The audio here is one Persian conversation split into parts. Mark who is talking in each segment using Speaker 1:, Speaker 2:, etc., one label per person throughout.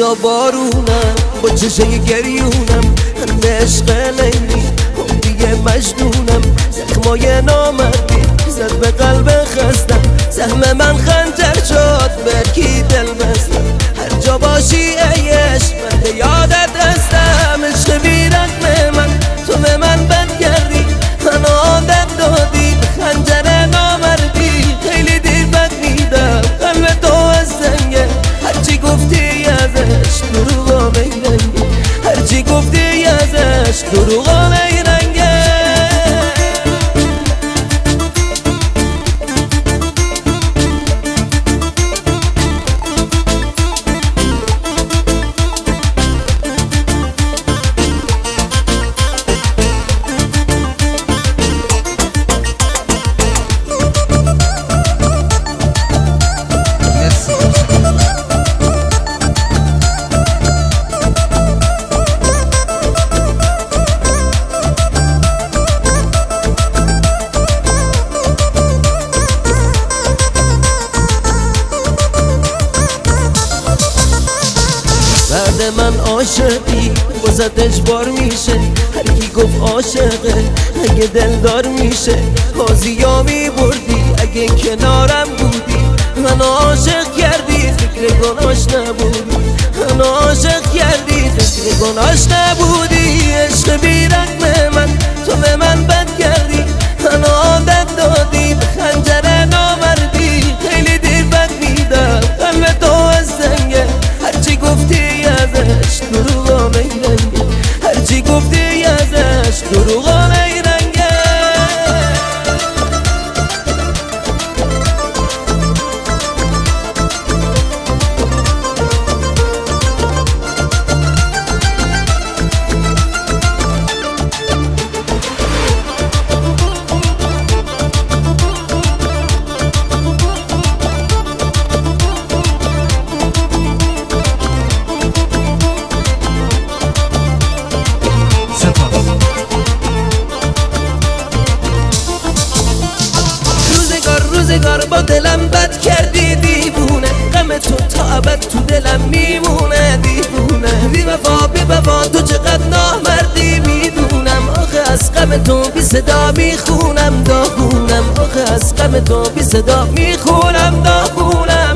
Speaker 1: یا بارونم با چشای گریونم هنده عشق لیلی دیگه مجنونم زخمای نامردی زد به قلب خستم سهم من خنجر شد برکی دل بستم هر جا باشی ای عشق من به یادت هستم عشق بی رقم من تو به من بد کردی من عادت دادی به خنجر نامردی خیلی دیر بد میدم قلب تو از سنگه هرچی گفتی ازش دروغا میرنگه هرچی گفتی ازش دروغا میرنگه بعد من عاشقی واسه اجبار میشه هرکی گفت عاشقه اگه دلدار میشه بازیا میبردی اگه کنارم بودی من عاشق کردی فکر گناش نبودی من عاشق کردی فکر گناش نبودی عشق بی رقم من تو به من بد کردی من عادت دادی به خنجر نامردی خیلی دیر بد میدم قلب تو از سنگه هرچی گفتی ازش دروغا میرنگه هرچی گفتی ازش دروغا میرنگه روزگار با دلم بد کردی دیوونه غم تو تا ابد تو دلم میمونه دیوونه بی وفا تو چقدر نامردی میدونم آخه از غم تو بی صدا میخونم داغونم آخه از غم تو بی صدا میخونم داغونم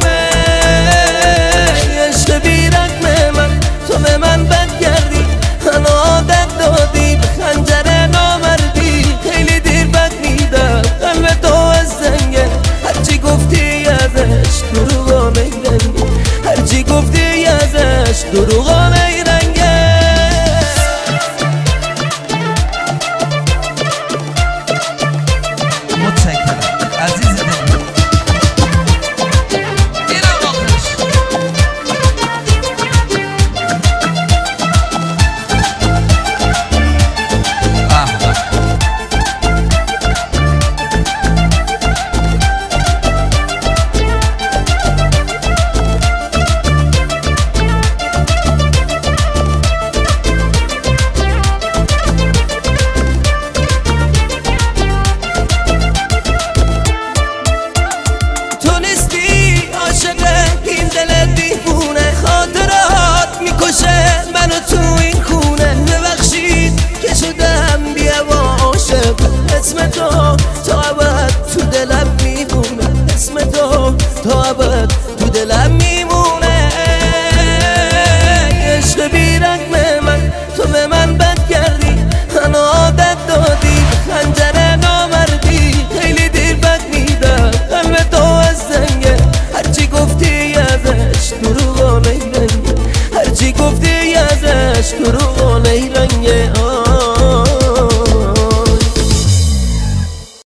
Speaker 1: عشق بی رقم من تو به من بد کردی من عادت دادی به خنجر نامردی خیلی دیر بد میدم قلب تو از سنگه هرچی گفتی ازش دروغا میرنگه هرچی گفتی ازش دروغا میرنگه
Speaker 2: متشکرم عزیز دل
Speaker 1: منو تو این خونه ببخشید که شدم بی‌هوا عاشق اسم تو تا ابد تو دلم میمونه اسم تو تا ابد تو دلم میمونه